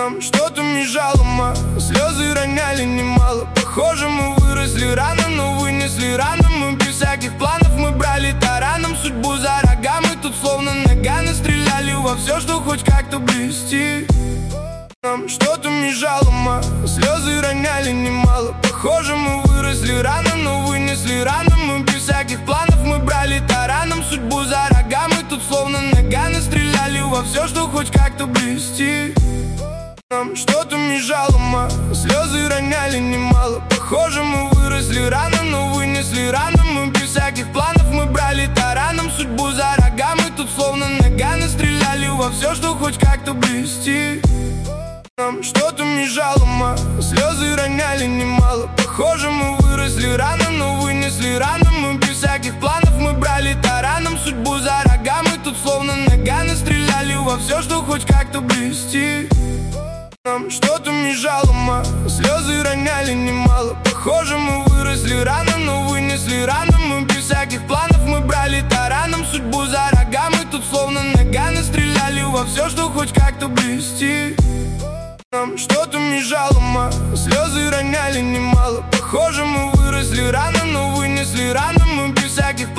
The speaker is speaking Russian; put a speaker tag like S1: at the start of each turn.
S1: Нам что-то мешало, слезы роняли немало. Похоже, мы выросли рано, но вынесли рано. Мы без всяких планов, мы брали тараном судьбу за рога. Мы тут словно наганы стреляли во все, что хоть как-то блести. Нам что-то мешало, слезы роняли немало. Похоже, мы выросли рано, но вынесли рано. Мы без всяких планов, мы брали тараном судьбу за рога. Мы тут словно наганы стреляли во все, что хоть как-то блести. Нам что-то мешало, слезы роняли немало. Похоже, мы выросли рано, но вынесли рано. Мы без всяких планов, мы брали тараном судьбу за рога. Мы тут словно наганы стреляли во все, что хоть как-то блести. Нам что-то мешало, слезы роняли немало. Похоже, мы выросли рано, но вынесли рано. Мы без всяких планов, мы брали тараном судьбу за рога. Мы тут словно наганы стреляли во все, что хоть как-то блести. Нам что-то мешало, слезы роняли немало. Похоже, мы выросли рано, но вынесли рано. Мы без всяких планов, мы брали тараном судьбу за рога. Мы тут словно наганы стреляли во все, что хоть как-то блести. Нам что-то мешало, слезы роняли немало. Похоже, мы выросли рано, но вынесли рано. Мы без всяких